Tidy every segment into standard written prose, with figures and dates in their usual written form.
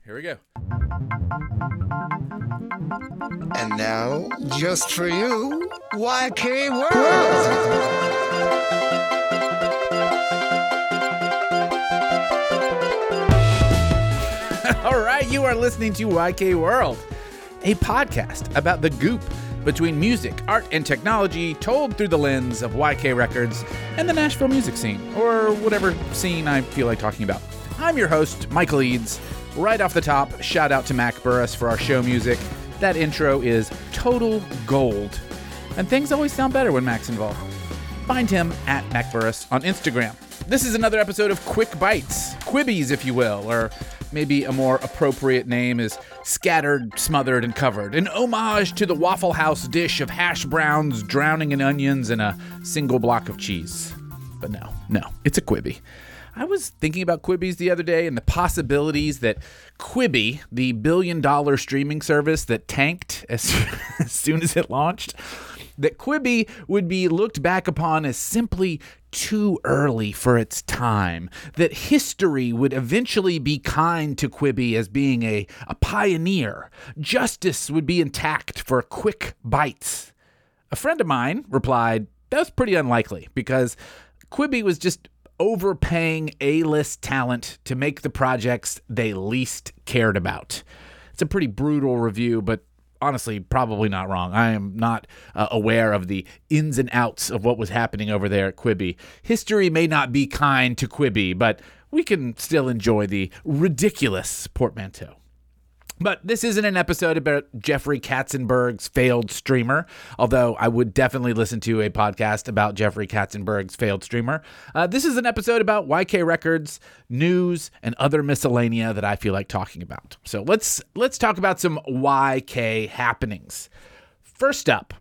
Here we go. And now, just for you, YK World. All right, you are listening to YK World, a podcast about the goop between music, art, and technology told through the lens of YK Records and the Nashville music scene, or whatever scene I feel like talking about. I'm your host, Michael Eads. Right off the top, shout out to Mac Burris for our show music. That intro is total gold. And things always sound better when Mac's involved. Find him at Mac Burris on Instagram. This is another episode of Quick Bites, Quibbies if you will, or maybe a more appropriate name is Scattered, Smothered, and Covered, an homage to the Waffle House dish of hash browns drowning in onions and a single block of cheese. But no, it's a Quibi. I was thinking about Quibbies the other day and the possibilities that Quibi, the billion-dollar streaming service that tanked as soon as it launched, that Quibi would be looked back upon as simply too early for its time, that history would eventually be kind to Quibi as being a pioneer, justice would be intact for quick bites. A friend of mine replied, that's pretty unlikely, because Quibi was just overpaying A-list talent to make the projects they least cared about. It's a pretty brutal review, but honestly, probably not wrong. I am not aware of the ins and outs of what was happening over there at Quibi. History may not be kind to Quibi, but we can still enjoy the ridiculous portmanteau. But this isn't an episode about Jeffrey Katzenberg's failed streamer, although I would definitely listen to a podcast about Jeffrey Katzenberg's failed streamer. This is an episode about YK Records, news, and other miscellanea that I feel like talking about. So let's talk about some YK happenings. First up,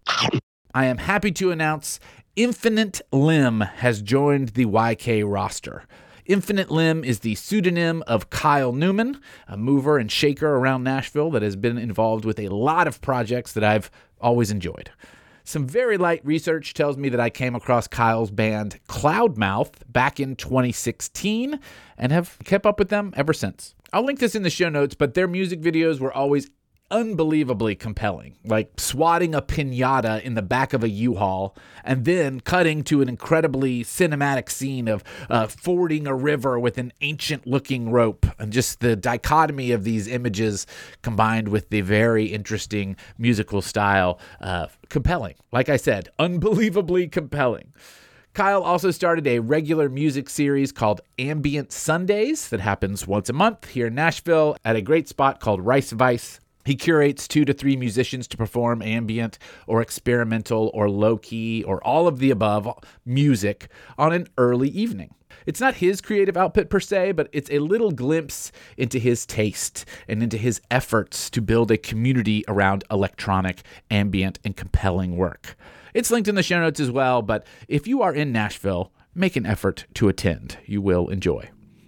I am happy to announce Infinite Limb has joined the YK roster. Infinite Limb is the pseudonym of Kyle Newman, a mover and shaker around Nashville that has been involved with a lot of projects that I've always enjoyed. Some very light research tells me that I came across Kyle's band Cloudmouth back in 2016 and have kept up with them ever since. I'll link this in the show notes, but their music videos were always unbelievably compelling, like swatting a piñata in the back of a U-Haul and then cutting to an incredibly cinematic scene of fording a river with an ancient-looking rope, and just the dichotomy of these images combined with the very interesting musical style, compelling. Like I said, unbelievably compelling. Kyle also started a regular music series called Ambient Sundays that happens once a month here in Nashville at a great spot called Rice Vice. He curates 2 to 3 musicians to perform ambient or experimental or low-key or all of the above music on an early evening. It's not his creative output per se, but it's a little glimpse into his taste and into his efforts to build a community around electronic, ambient, and compelling work. It's linked in the show notes as well, but if you are in Nashville, make an effort to attend. You will enjoy.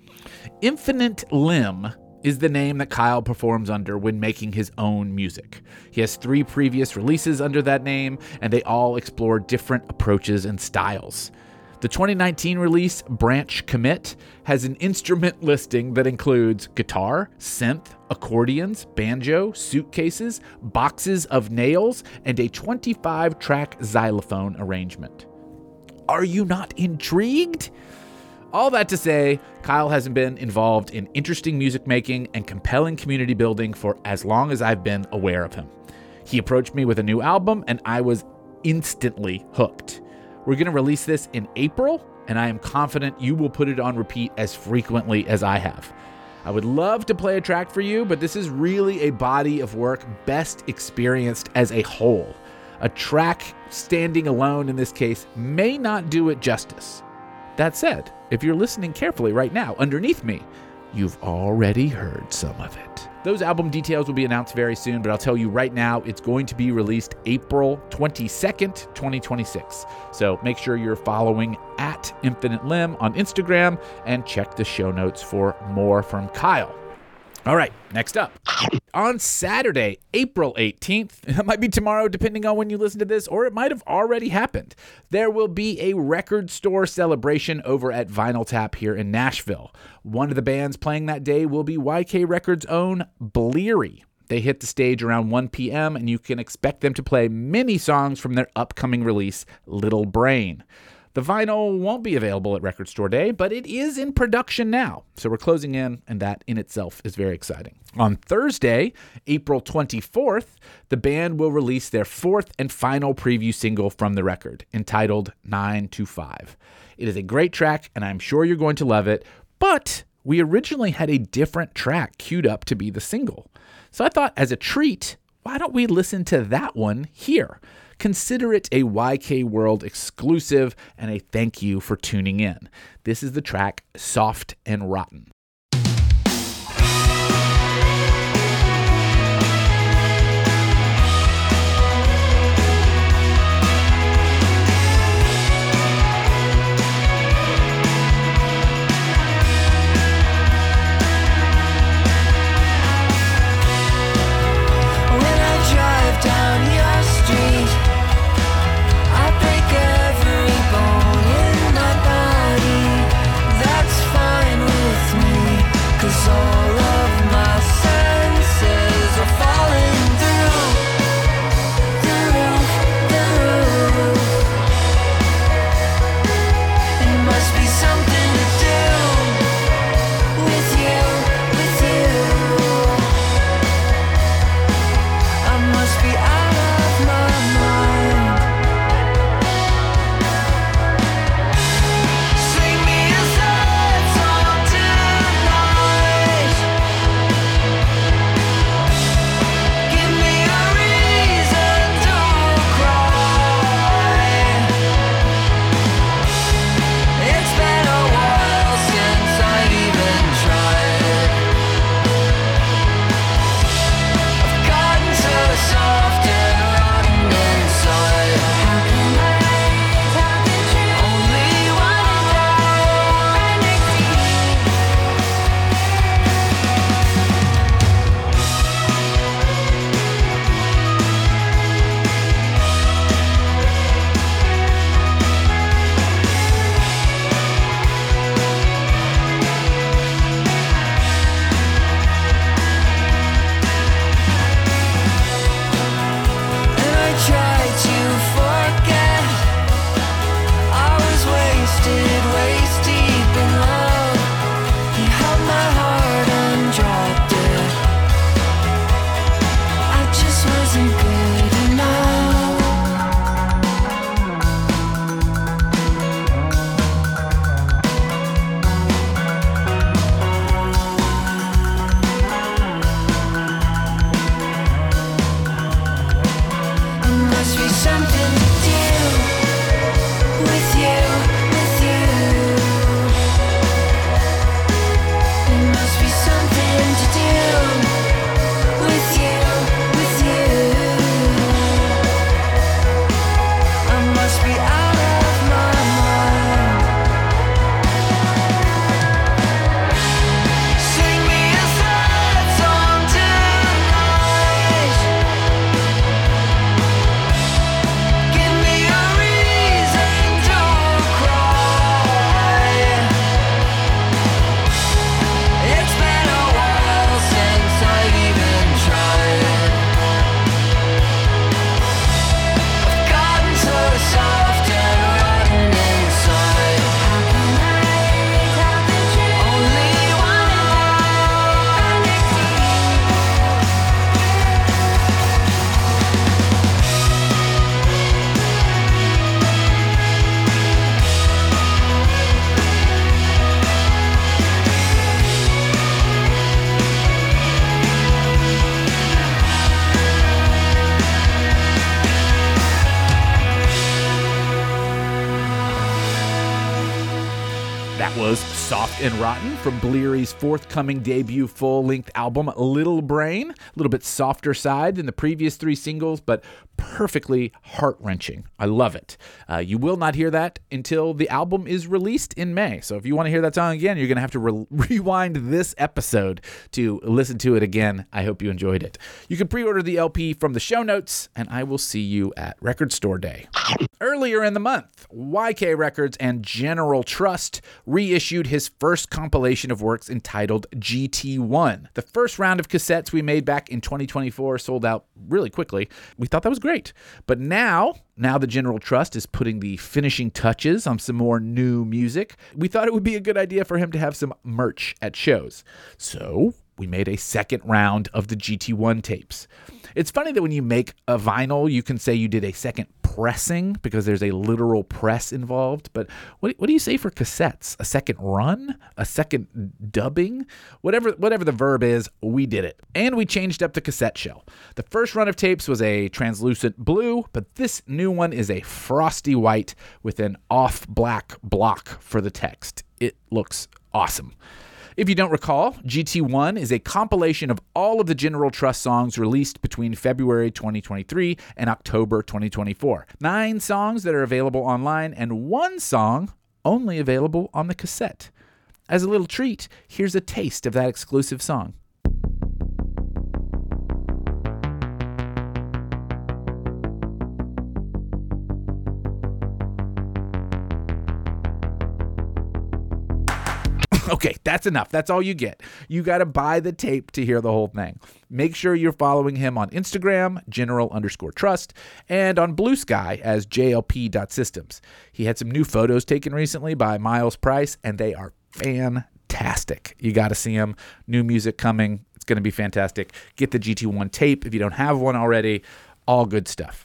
Infinite Limb is the name that Kyle performs under when making his own music. He has 3 previous releases under that name, and they all explore different approaches and styles. The 2019 release, Branch Commit, has an instrument listing that includes guitar, synth, accordions, banjo, suitcases, boxes of nails, and a 25-track xylophone arrangement. Are you not intrigued? All that to say, Kyle hasn't been involved in interesting music making and compelling community building for as long as I've been aware of him. He approached me with a new album, and I was instantly hooked. We're going to release this in April, and I am confident you will put it on repeat as frequently as I have. I would love to play a track for you, but this is really a body of work best experienced as a whole. A track standing alone in this case may not do it justice. That said, if you're listening carefully right now, underneath me, you've already heard some of it. Those album details will be announced very soon, but I'll tell you right now, it's going to be released April 22nd, 2026. So make sure you're following at Infinite Limb on Instagram and check the show notes for more from Kyle. All right, next up. On Saturday, April 18th, it might be tomorrow depending on when you listen to this, or it might have already happened, there will be a record store celebration over at Vinyl Tap here in Nashville. One of the bands playing that day will be YK Records' own Bleary. They hit the stage around 1 p.m., and you can expect them to play many songs from their upcoming release, Little Brain. The vinyl won't be available at Record Store Day, but it is in production now. So we're closing in, and that in itself is very exciting. On Thursday, April 24th, the band will release their fourth and final preview single from the record, entitled 925. It is a great track, and I'm sure you're going to love it, but we originally had a different track queued up to be the single. So I thought, as a treat, why don't we listen to that one here? Consider it a YK World exclusive and a thank you for tuning in. This is the track Soft and Rotten. Give Soft and Rotten from Bleary's forthcoming debut full-length album, Little Brain. A little bit softer side than the previous 3 singles, but perfectly heart-wrenching. I love it. You will not hear that until the album is released in May. So if you want to hear that song again, you're going to have to rewind this episode to listen to it again. I hope you enjoyed it. You can pre-order the LP from the show notes, and I will see you at Record Store Day. Earlier in the month, YK Records and General Trust reissued his first compilation of works entitled GT1. The first round of cassettes we made back in 2024 sold out really quickly. We thought that was great. But now the General Trust is putting the finishing touches on some more new music. We thought it would be a good idea for him to have some merch at shows. So we made a second round of the GT1 tapes. It's funny that when you make a vinyl, you can say you did a second pressing because there's a literal press involved. But what do you say for cassettes? A second run? A second dubbing? Whatever the verb is, we did it. And we changed up the cassette shell. The first run of tapes was a translucent blue, but this new one is a frosty white with an off black block for the text. It looks awesome. If you don't recall, GT1 is a compilation of all of the General Trust songs released between February 2023 and October 2024. 9 songs that are available online and 1 song only available on the cassette. As a little treat, here's a taste of that exclusive song. Okay, that's enough. That's all you get. You got to buy the tape to hear the whole thing. Make sure you're following him on Instagram, General_Trust, and on Blue Sky as JLP.Systems. He had some new photos taken recently by Miles Price, and they are fantastic. You got to see them. New music coming. It's going to be fantastic. Get the GT1 tape if you don't have one already. All good stuff.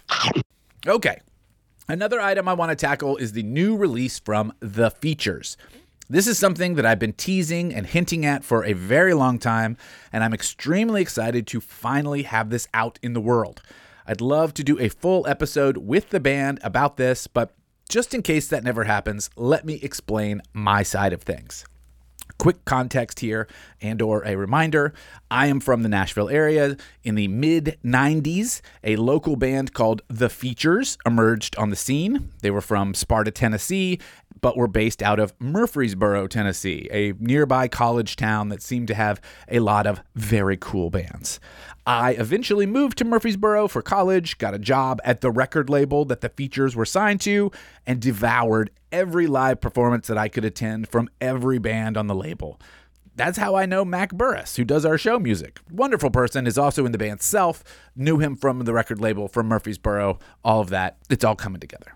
Okay. Another item I want to tackle is the new release from The Features. This is something that I've been teasing and hinting at for a very long time, and I'm extremely excited to finally have this out in the world. I'd love to do a full episode with the band about this, but just in case that never happens, let me explain my side of things. Quick context here and/or a reminder, I am from the Nashville area. In the mid-90s, a local band called The Features emerged on the scene. They were from Sparta, Tennessee, but were based out of Murfreesboro, Tennessee, a nearby college town that seemed to have a lot of very cool bands. I eventually moved to Murfreesboro for college, got a job at the record label that The Features were signed to, and devoured every live performance that I could attend from every band on the label. That's how I know Mac Burris, who does our show music. Wonderful person, is also in the band Self, knew him from the record label from Murfreesboro, all of that. It's all coming together.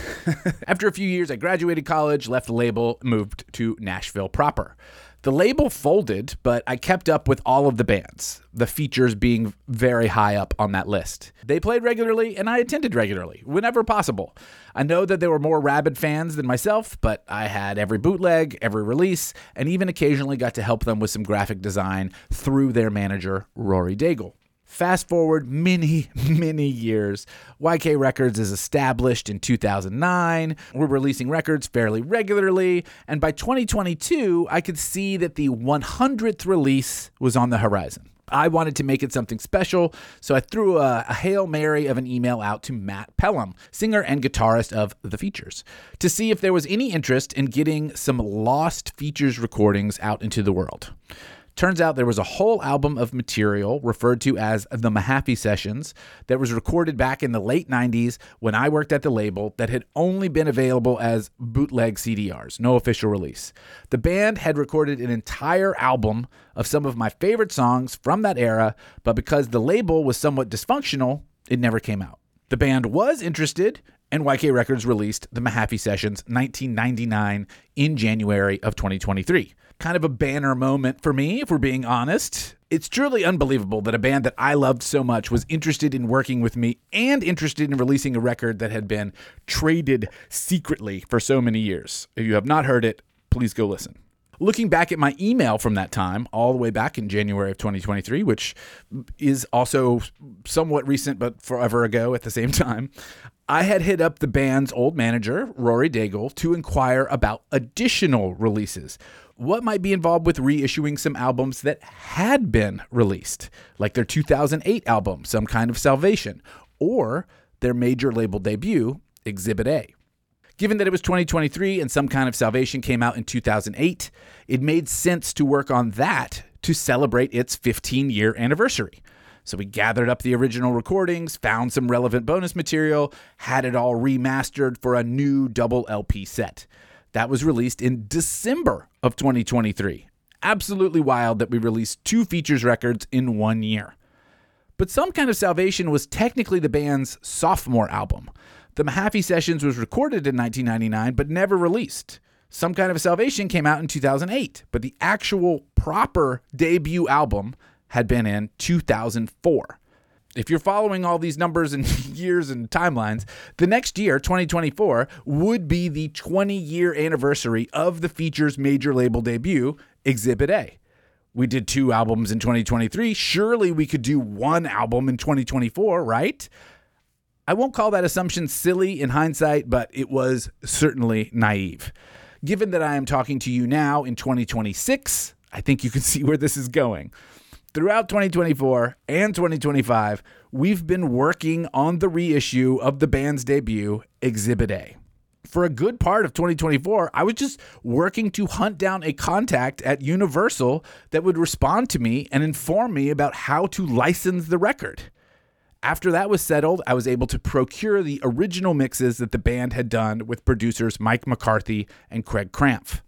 After a few years, I graduated college, left the label, moved to Nashville proper. The label folded, but I kept up with all of the bands, The Features being very high up on that list. They played regularly, and I attended regularly, whenever possible. I know that there were more rabid fans than myself, but I had every bootleg, every release, and even occasionally got to help them with some graphic design through their manager, Rory Daigle. Fast forward many years, YK Records is established in 2009. We're releasing records fairly regularly, and by 2022, I could see that the 100th release was on the horizon. I wanted to make it something special, so I threw a Hail Mary of an email out to Matt Pelham, singer and guitarist of The Features, to see if there was any interest in getting some lost Features recordings out into the world. Turns out there was a whole album of material referred to as the Mahaffey Sessions that was recorded back in the late 90s when I worked at the label that had only been available as bootleg CDRs, no official release. The band had recorded an entire album of some of my favorite songs from that era, but because the label was somewhat dysfunctional, it never came out. The band was interested, and YK Records released the Mahaffey Sessions 1999 in January of 2023. Kind of a banner moment for me, if we're being honest. It's truly unbelievable that a band that I loved so much was interested in working with me and interested in releasing a record that had been traded secretly for so many years. If you have not heard it, please go listen. Looking back at my email from that time, all the way back in January of 2023, which is also somewhat recent but forever ago at the same time, I had hit up the band's old manager, Rory Daigle, to inquire about additional releases. what might be involved with reissuing some albums that had been released, like their 2008 album, Some Kind of Salvation, or their major label debut, Exhibit A. Given that it was 2023 and Some Kind of Salvation came out in 2008, it made sense to work on that to celebrate its 15-year anniversary. So we gathered up the original recordings, found some relevant bonus material, had it all remastered for a new double LP set. That was released in December of 2023. Absolutely wild that we released 2 features records in 1 year. But Some Kind of Salvation was technically the band's sophomore album. The Mahaffey Sessions was recorded in 1999 but never released. Some Kind of Salvation came out in 2008, but the actual proper debut album had been in 2004. If you're following all these numbers and years and timelines, the next year, 2024, would be the 20-year anniversary of the feature's major label debut, Exhibit A. We did 2 albums in 2023. Surely we could do 1 album in 2024, right? I won't call that assumption silly in hindsight, but it was certainly naive. Given that I am talking to you now in 2026, I think you can see where this is going. Throughout 2024 and 2025, we've been working on the reissue of the band's debut, Exhibit A. For a good part of 2024, I was just working to hunt down a contact at Universal that would respond to me and inform me about how to license the record. After that was settled, I was able to procure the original mixes that the band had done with producers Mike McCarthy and Craig Cramph.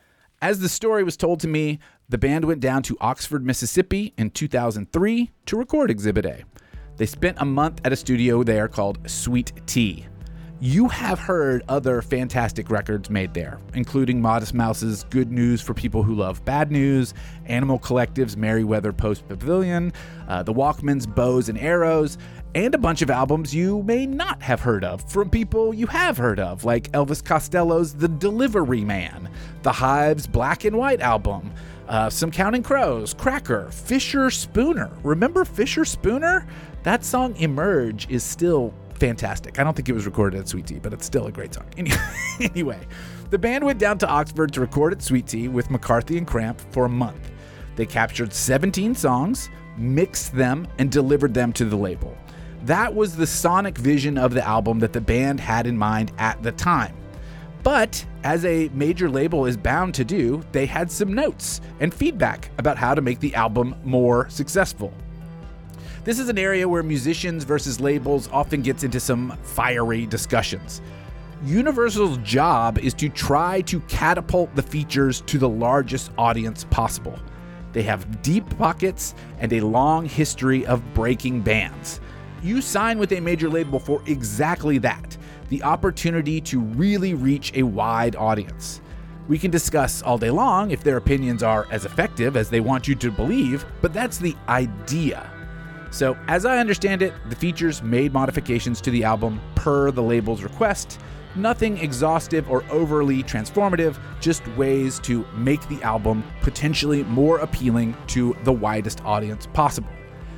As the story was told to me, the band went down to Oxford, Mississippi in 2003 to record Exhibit A. They spent a month at a studio there called Sweet Tea. You have heard other fantastic records made there, including Modest Mouse's Good News for People Who Love Bad News, Animal Collective's Merryweather Post Pavilion, the Walkmen's Bows and Arrows, and a bunch of albums you may not have heard of from people you have heard of, like Elvis Costello's The Delivery Man, The Hive's Black and White album, some Counting Crows, Cracker, Fisher Spooner. Remember Fisher Spooner? That song Emerge is still fantastic. I don't think it was recorded at Sweet Tea, but it's still a great song. Anyway, the band went down to Oxford to record at Sweet Tea with McCarthy and Cramp for a month. They captured 17 songs, mixed them, and delivered them to the label. That was the sonic vision of the album that the band had in mind at the time. But, as a major label is bound to do, they had some notes and feedback about how to make the album more successful. This is an area where musicians versus labels often gets into some fiery discussions. Universal's job is to try to catapult the features to the largest audience possible. They have deep pockets and a long history of breaking bands. You sign with a major label for exactly that, the opportunity to really reach a wide audience. We can discuss all day long if their opinions are as effective as they want you to believe, but that's the idea. So, as I understand it, the features made modifications to the album per the label's request. Nothing exhaustive or overly transformative, just ways to make the album potentially more appealing to the widest audience possible.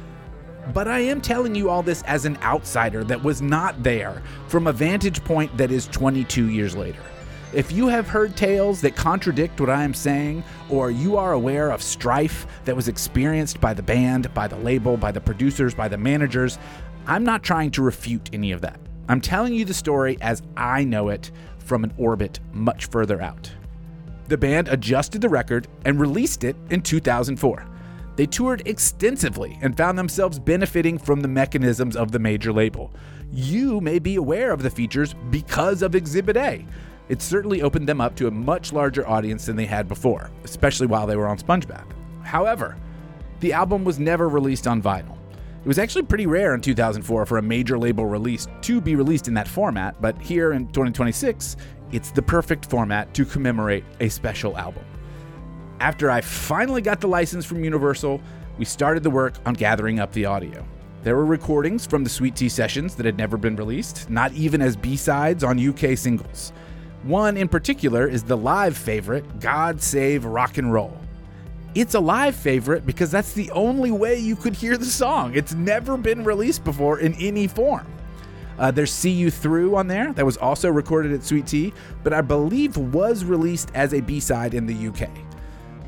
But I am telling you all this as an outsider that was not there from a vantage point that is 22 years later. If you have heard tales that contradict what I am saying, or you are aware of strife that was experienced by the band, by the label, by the producers, by the managers, I'm not trying to refute any of that. I'm telling you the story as I know it from an orbit much further out. The band adjusted the record and released it in 2004. They toured extensively and found themselves benefiting from the mechanisms of the major label. You may be aware of the features because of Exhibit A. It certainly opened them up to a much larger audience than they had before, especially while they were on SpongeBob. However, the album was never released on vinyl. It was actually pretty rare in 2004 for a major label release to be released in that format, but here in 2026, it's the perfect format to commemorate a special album. After I finally got the license from Universal, we started the work on gathering up the audio. There were recordings from the Sweet Tea sessions that had never been released, not even as B-sides on UK singles. One in particular is the live favorite, God Save Rock and Roll. It's a live favorite because that's the only way you could hear the song. It's never been released before in any form. There's See You Through on there. That was also recorded at Sweet Tea, but I believe was released as a B-side in the UK.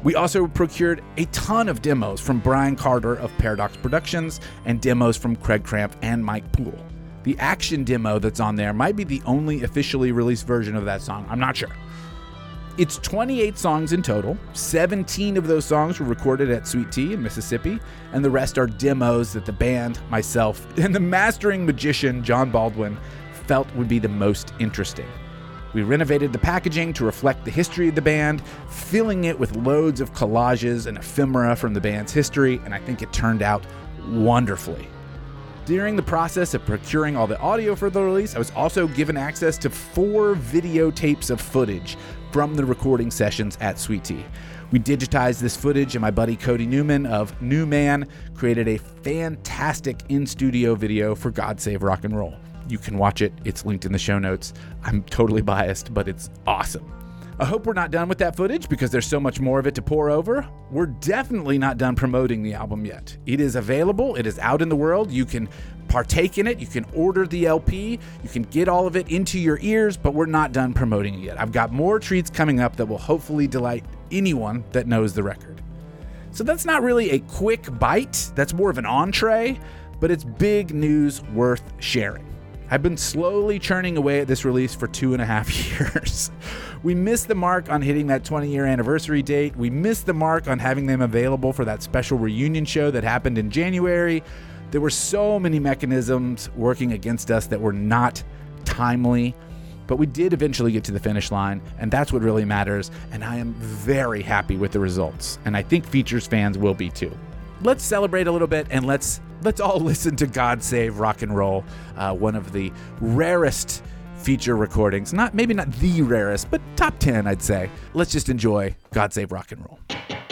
We also procured a ton of demos from Brian Carter of Paradox Productions and demos from Craig Cramp and Mike Poole. The action demo that's on there might be the only officially released version of that song. I'm not sure. It's 28 songs in total. 17 of those songs were recorded at Sweet Tea in Mississippi, and the rest are demos that the band, myself, and the mastering magician John Baldwin felt would be the most interesting. We renovated the packaging to reflect the history of the band, filling it with loads of collages and ephemera from the band's history, and I think it turned out wonderfully. During the process of procuring all the audio for the release, I was also given access to 4 videotapes of footage from the recording sessions at Sweet Tea. We digitized this footage, and my buddy Cody Newman of New Man created a fantastic in-studio video for God Save Rock and Roll. You can watch it. It's linked in the show notes. I'm totally biased, but it's awesome. I hope we're not done with that footage because there's so much more of it to pour over. We're definitely not done promoting the album yet. It is available. It is out in the world. You can partake in it. You can order the LP. You can get all of it into your ears, but we're not done promoting it yet. I've got more treats coming up that will hopefully delight anyone that knows the record. So that's not really a quick bite. That's more of an entree, but it's big news worth sharing. I've been slowly churning away at this release for 2.5 years. We missed the mark on hitting that 20-year anniversary date. We missed the mark on having them available for that special reunion show that happened in January. There were so many mechanisms working against us that were not timely, but we did eventually get to the finish line, and that's what really matters, and I am very happy with the results, and I think Features fans will be too. Let's celebrate a little bit, and let's all listen to God Save Rock and Roll, one of the rarest feature recordings. Maybe not the rarest, but top 10, I'd say. Let's just enjoy God Save Rock and Roll.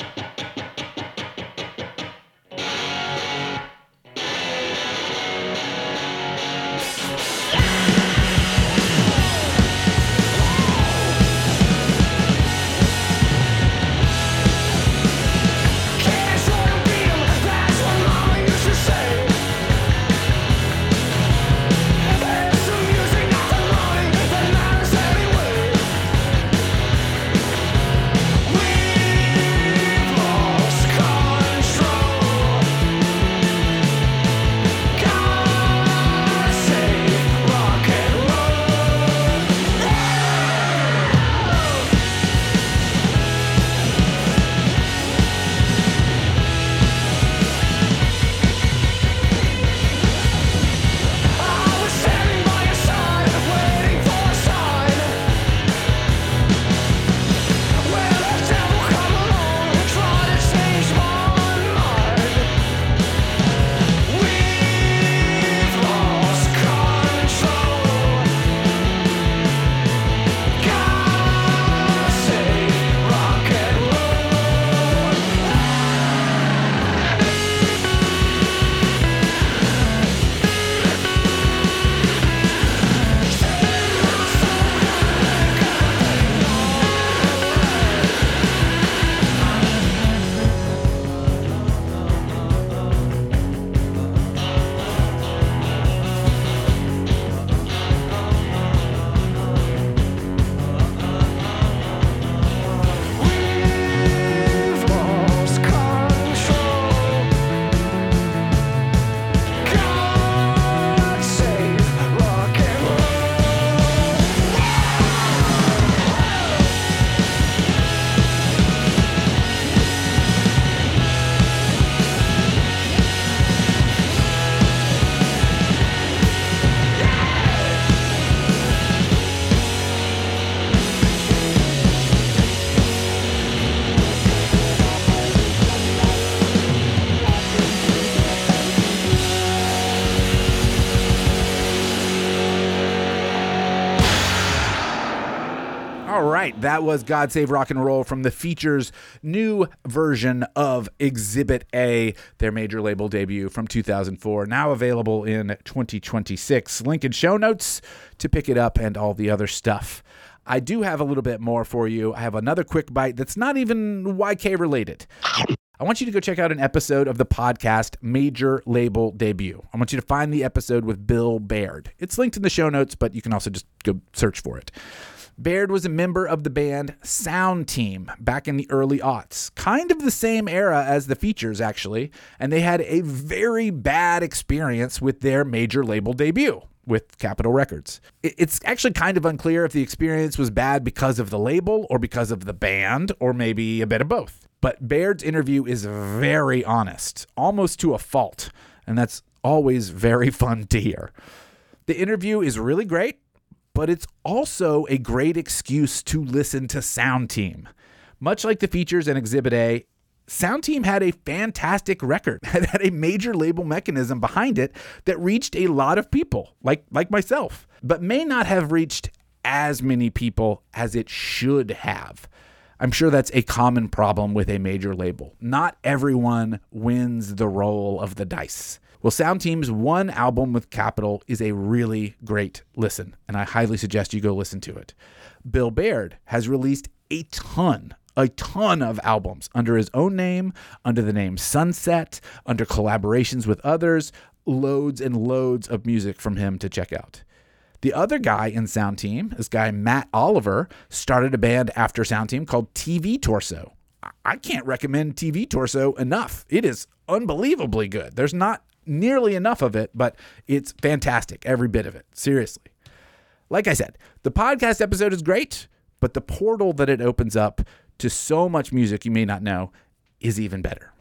All right, that was God Save Rock and Roll from the Features' new version of Exhibit A, their major label debut from 2004, now available in 2026. Link in show notes to pick it up and all the other stuff. I do have a little bit more for you. I have another quick bite that's not even YK related. I want you to go check out an episode of the podcast Major Label Debut. I want you to find the episode with Bill Baird. It's linked in the show notes, but you can also just go search for it. Baird was a member of the band Sound Team back in the early aughts, kind of the same era as the Features, actually, and they had a very bad experience with their major label debut with Capitol Records. It's actually kind of unclear if the experience was bad because of the label or because of the band, or maybe a bit of both. But Baird's interview is very honest, almost to a fault, and that's always very fun to hear. The interview is really great, but it's also a great excuse to listen to Sound Team. Much like the Features and Exhibit A, Sound Team had a fantastic record, had a major label mechanism behind it that reached a lot of people, like myself, but may not have reached as many people as it should have. I'm sure that's a common problem with a major label. Not everyone wins the roll of the dice. Well, Sound Team's one album with Capitol is a really great listen, and I highly suggest you go listen to it. Bill Baird has released a ton of albums under his own name, under the name Sunset, under collaborations with others, loads and loads of music from him to check out. The other guy in Sound Team, this guy Matt Oliver, started a band after Sound Team called TV Torso. I can't recommend TV Torso enough. It is unbelievably good. There's not nearly enough of it, but it's fantastic, every bit of it. Seriously. Like I said, the podcast episode is great, but the portal that it opens up to so much music you may not know is even better.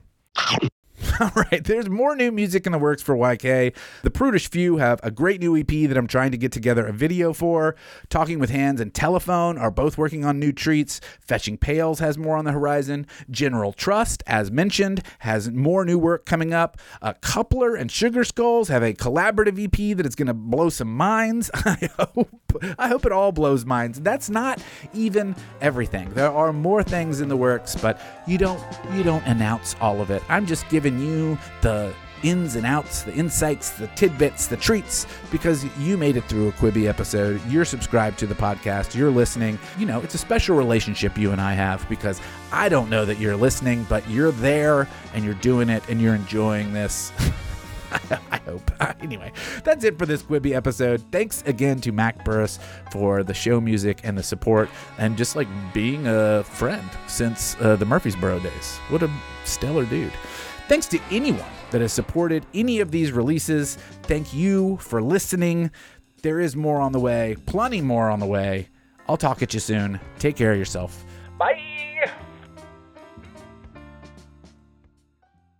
All right, there's more new music in the works for YK. The Prudish Few have a great new EP that I'm trying to get together a video for. Talking with Hands and Telephone are both working on new treats. Fetching Pails has more on the horizon. General Trust, as mentioned, has more new work coming up. Coupler and Sugar Skulls have a collaborative EP that is going to blow some minds. I hope it all blows minds. That's not even everything. There are more things in the works, but you don't announce all of it. I'm just giving you the ins and outs, the insights, the tidbits, the treats, because you made it through a Quibi episode. You're subscribed to the podcast. You're listening. You know, it's a special relationship you and I have, because I don't know that you're listening, but you're there and you're doing it and you're enjoying this. I hope. Anyway, that's it for this Quibi episode. Thanks again to Mac Burris for the show music and the support, and just like being a friend since the Murfreesboro days. What a stellar dude. Thanks to anyone that has supported any of these releases. Thank you for listening. There is more on the way, plenty more on the way. I'll talk at you soon. Take care of yourself.